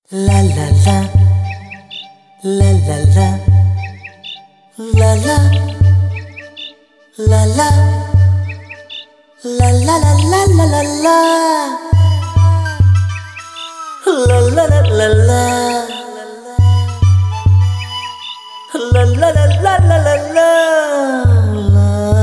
La la la, la la la, la la, la la, la la la la la la la, la la la la la, la la la la la la.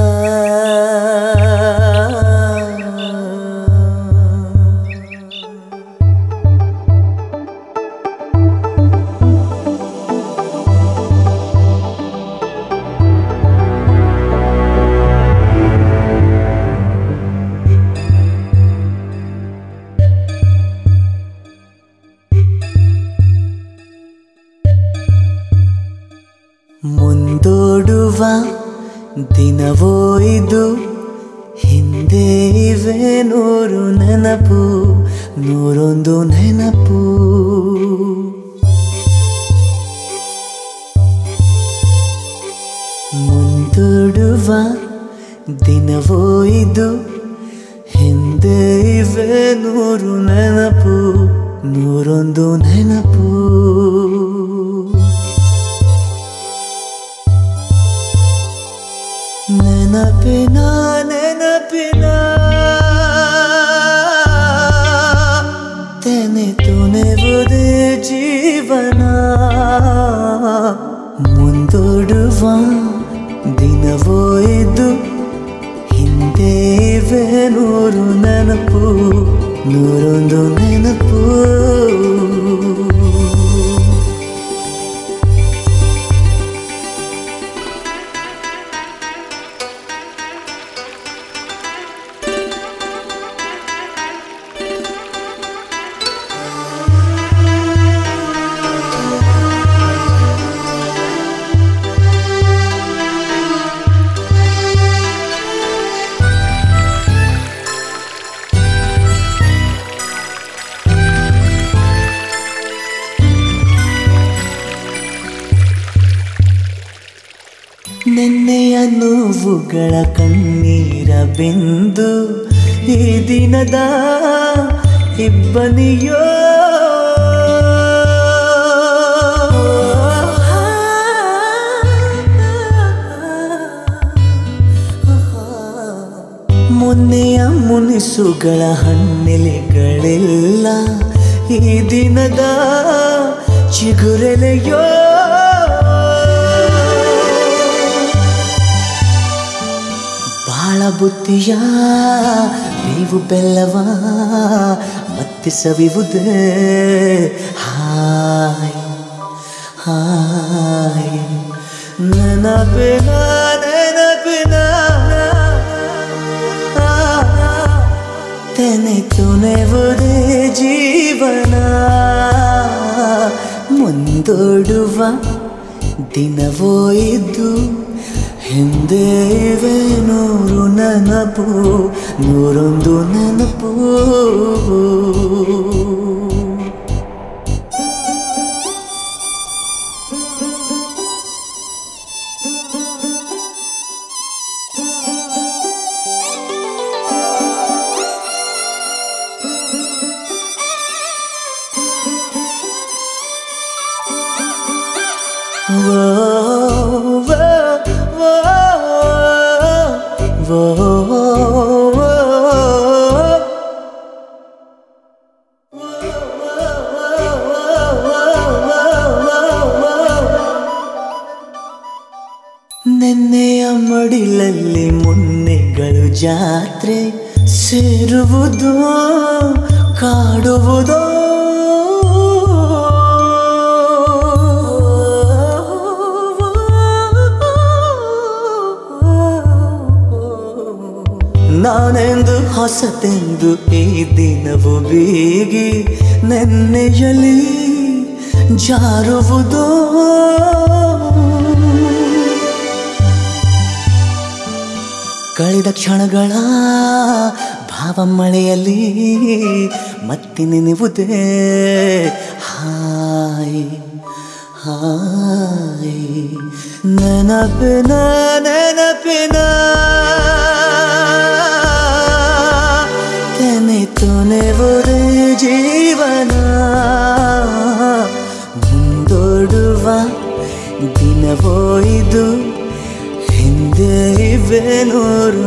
ಮುಂದೋಡುವ ದಿನವೋ ಇದು, ಹಿಂದೆ ಇವೆ ನೂರು ನೆನಪು, ನೂರೊಂದು ನೆನಪು. ಮುಂದೋಡುವ ದಿನವೋ ಇದು, ಹಿಂದೆ ಇವೆ ನೂರು ನೆನಪು, ನೂರೊಂದು ನೆನಪು. ನೆನಪಿನ ನೆನಪಿನ ತೆನೆತು ನೆವುದೇ ಜೀವನ. ಮುಂದೋಡುವ ದಿನವೋ ಇದು, ಹಿಂದೆ ಇವೆ ನೂರು ನೆನಪು, ನೂರೊಂದು ನೆನಪು. ನೆನ್ನೆಯ ನೋವುಗಳ ಕಣ್ಣೀರ ಬಿಂದು, ಈ ದಿನದ ಇಬ್ಬನಿಯೋ. ಮೊನ್ನೆಯ ಮುನಿಸುಗಳ ಹಣ್ಣೆಲೆಗಳೆಲ್ಲ, ಈ ದಿನದ ಚಿಗುರೆಲೆಯೋ. ಬಾಳ ಬುತ್ತಿಯ ಬೇವು ಬೆಲ್ಲವ ಮತ್ತೆ ಸವಿವುದೇ. ಹಾಯ್ ಹಾಯ್ ನೆನಪಿನ ನೆನಪಿನ ತೆನೆತು ನೆವುದೇ ಜೀವನ. ಮುಂದೋಡುವ ದಿನವೋ ಇದು, ಹಿಂದೆ ಇವೆ ನೂರು ನೆನಪು, ನೂರೊಂದು ನೆನಪು. ನೆನ್ನೆಯ ಮಡಿಲಲ್ಲಿ ಮೊನ್ನೆಗಳು ಜಾತ್ರೆ ಸೇರುವುದು, ಕಾಡುವುದು. ನಾನೆಂದು ಹೊಸತೆಂದು ಈ ದಿನವು ಬೀಗಿ ನೆನ್ನೆಯಲ್ಲಿ ಜಾರುವುದು. ಕಳೆದ ಕ್ಷಣಗಳ ಭಾವ ಮಳೆಯಲ್ಲಿ ಮತ್ತೆ ನೆನೆವುದೇ. ಹಾಯ್ ಹಾಯ್ ನೆನಪಿನ ನೆನಪಿನ ತೆನೆತು ನೆವುದೇ ಜೀವನ. ನೂರು